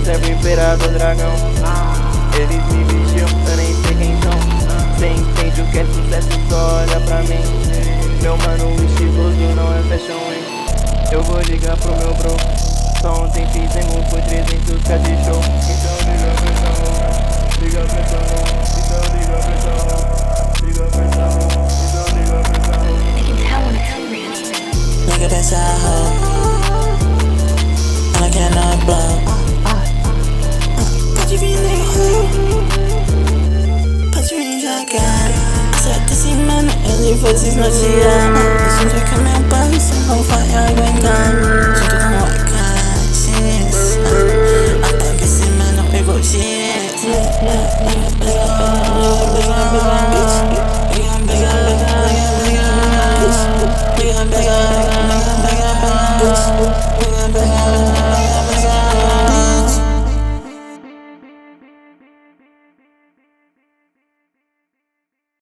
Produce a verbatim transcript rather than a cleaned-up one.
sempre imperador dragão. Eles me vigiam, eu nem sei quem são. Cê entende o que é sucesso, só olha pra mim. Meu mano, o estiloso não é fashion week. Eu vou ligar pro meu bro. Só ontem fizemos por trezentos k de show. Então liga a pressão, liga a pressão. Então liga a pressão, liga a pressão. Então liga a pressão. Nigga, that's a hoe. I cannot blow. Pode vir, nigga, who? Pode vir jogar. Acerta esse mano, ele foi desnortear. Esse dia que meu pano, sem não vai aguentar.